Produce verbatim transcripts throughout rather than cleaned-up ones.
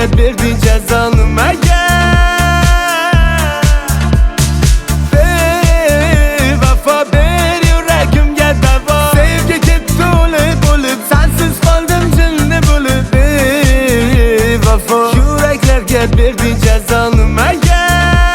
yürekler berdi cezanı mega. Bevafa ber yüreğimge dava, sevgi ketdi o'lib o'lib, sensiz qoldim jinni bo'lib. Bevafa yüreklerge berdi cezanı mega.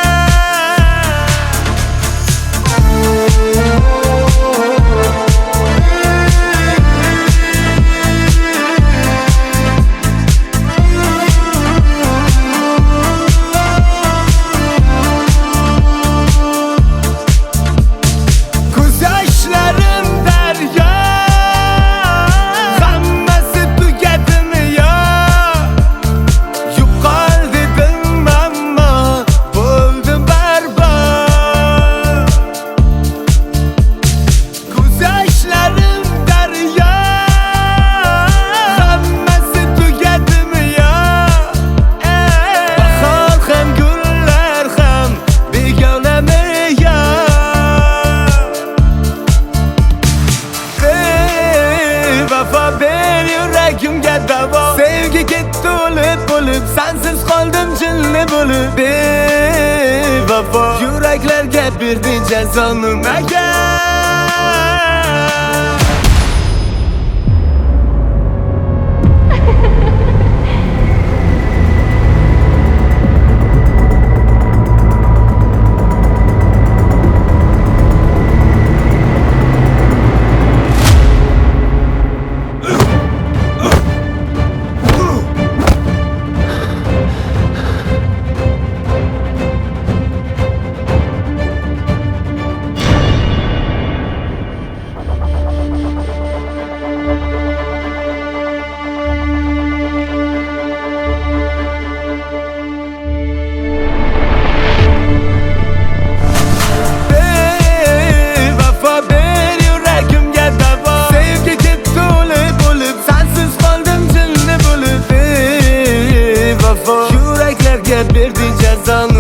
Yüreğimge dava, sevgi ketdi o'lib o'lib, sensiz qoldim jinni bo'lib. Bevafa yüreklerge berdi cezanı mega. Yüreklerge berdi cezanı